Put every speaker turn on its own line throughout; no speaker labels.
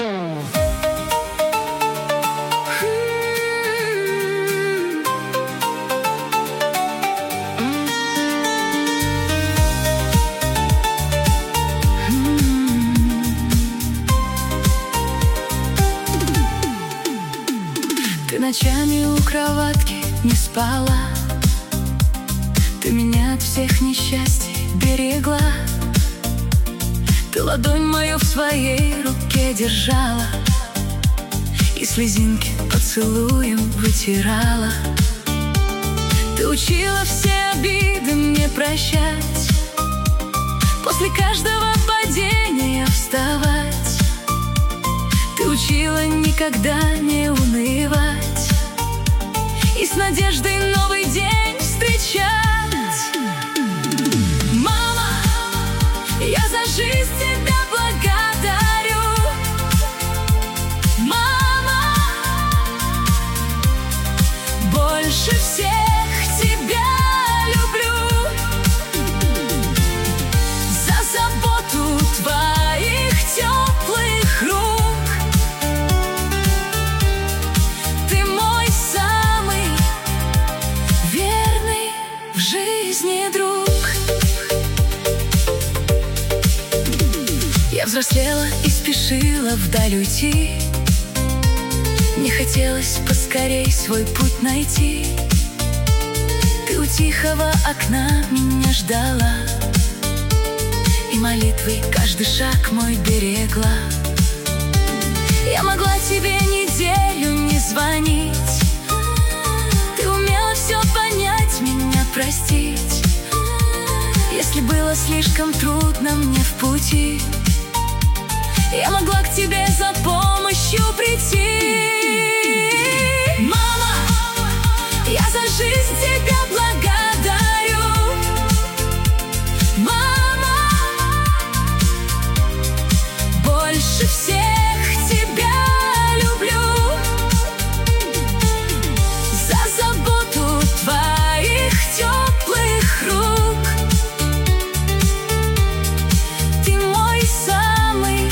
Ты ночами у кроватки не спала, ты меня от всех несчастий берегла. Ты ладонь мою в своей руке держала и слезинки поцелуем вытирала. Ты учила все обиды мне прощать, после каждого падения вставать. Ты учила никогда не унывать и с надеждой новый день встречать. Мама, я за жизнь тебя благодарю. Мама, больше всех тебя люблю. За заботу твоих теплых рук. Я взрослела и спешила вдаль уйти, мне хотелось поскорей свой путь найти. Ты у тихого окна меня ждала и молитвой каждый шаг мой берегла. Я могла тебе неделю не звонить, ты умела все понять, меня простить, если было слишком трудно мне в пути. Я могла к тебе за помощью прийти. Мама, я за жизнь тебя благодарю. Мама, больше всех тебя люблю. За заботу твоих теплых рук. Ты мой самый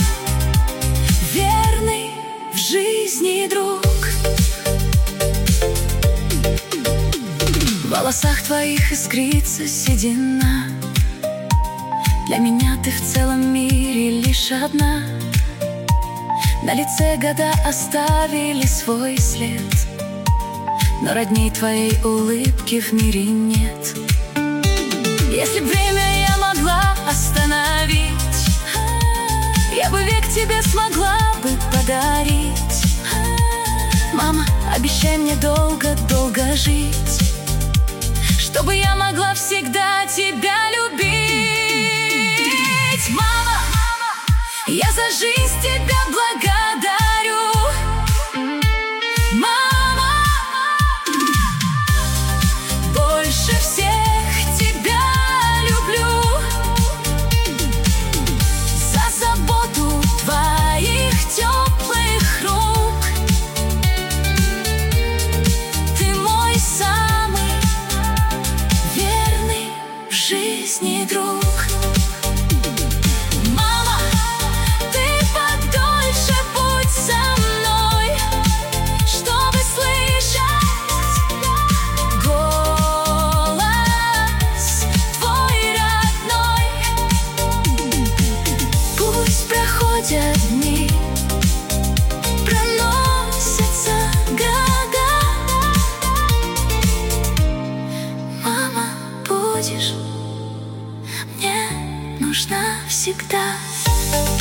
в жизни друг. В волосах твоих искрится седина, для меня ты в целом мире лишь одна. На лице года оставили свой след, но родней твоей улыбки в мире нет. Если б время я могла остановить, я бы век тебе смогла бы подарить. Мама, обещай мне долго-долго жить, чтобы я могла всегда тебя любить. Мама, я за жизнь тебя благодарю. Мама, больше всех тебя люблю. За заботу твоих теплых рук. Ты мой самый верный в жизни друг. Мама, ты подольше будь со мной, чтобы слышать голос твой родной. Пусть проходят дни, проносятся года, мама, будешь мне нужна всегда.